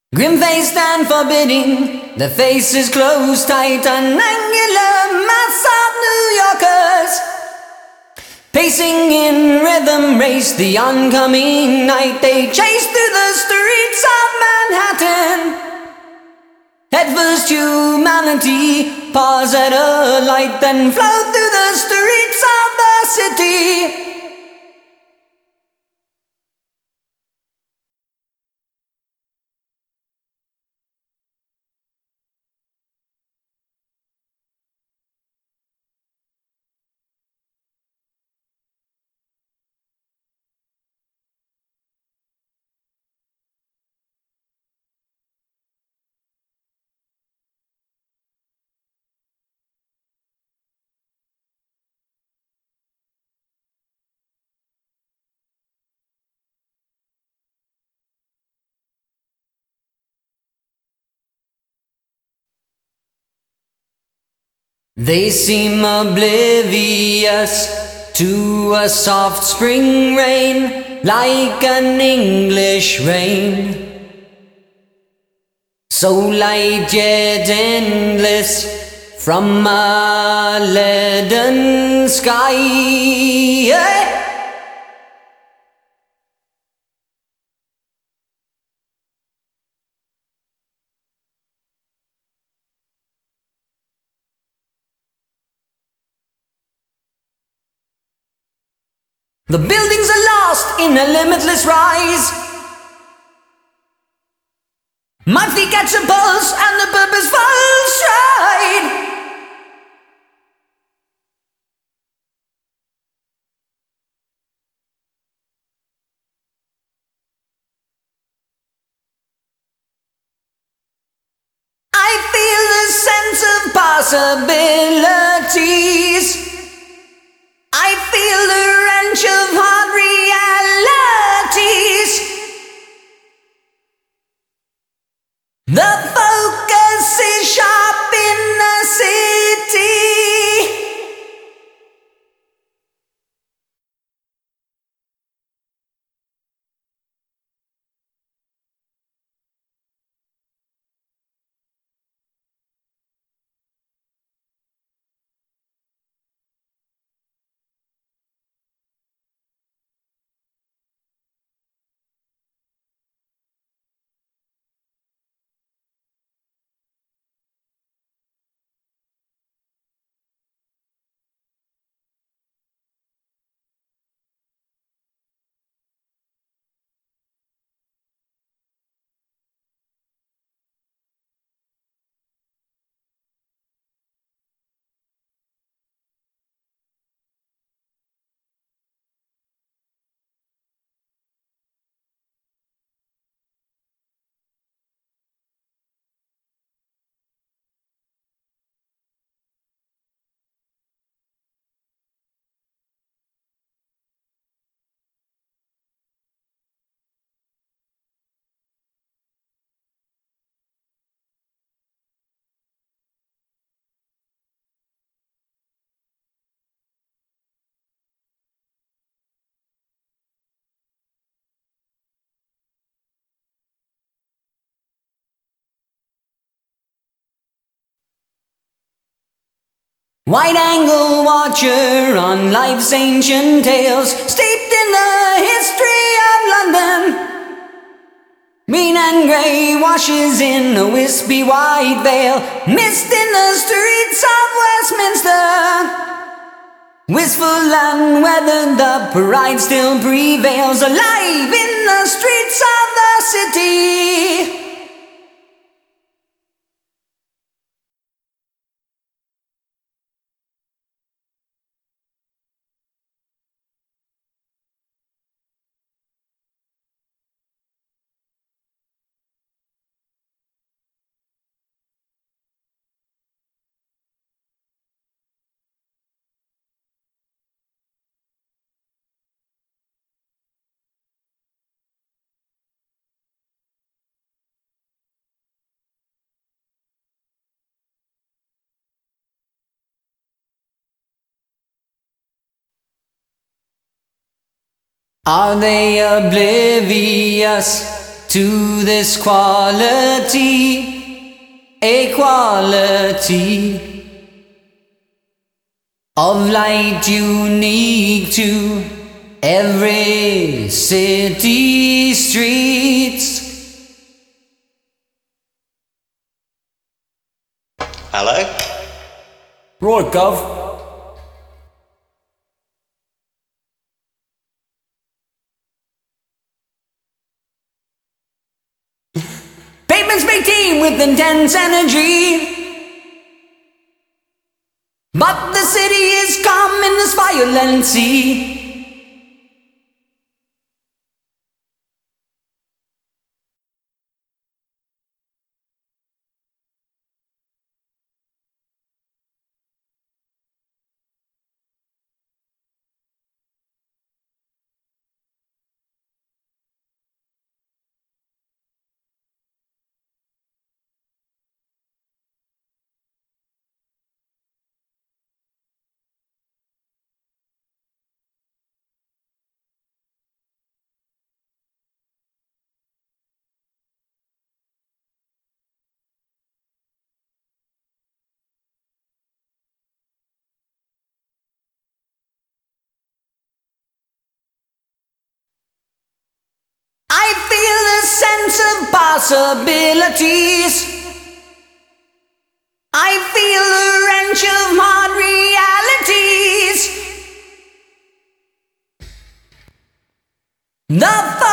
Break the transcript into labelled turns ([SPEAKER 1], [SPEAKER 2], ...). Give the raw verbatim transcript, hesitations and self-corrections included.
[SPEAKER 1] Grim-faced and forbidding, their faces closed tight, an angular mass of New Yorkers, pacing in rhythm race the oncoming night. They chased through the streets of Manhattan, headfirst humanity, pause at a light, then flow through the streets of the city. They seem oblivious to a soft spring rain, like an English rain, so light yet endless from a leaden sky. The buildings are lost in a limitless rise. My feet catch a pulse and the purposeful stride. I feel the sense of possibilities. I feel the wrench of hard realities. The focus is sharp in the city. Wide-angle watcher on life's ancient tales, steeped in the history of London. Mean and grey washes in a wispy white veil, mist in the streets of Westminster. Wistful and weathered, the pride still prevails, alive in the streets of the city. Are they oblivious to this quality, a quality of light unique to every city streets.
[SPEAKER 2] Hello?
[SPEAKER 1] Right, Gov. Pavements make team with intense energy, but the city is calm in this violent sea. I feel a sense of possibilities. I feel a wrench of hard realities. The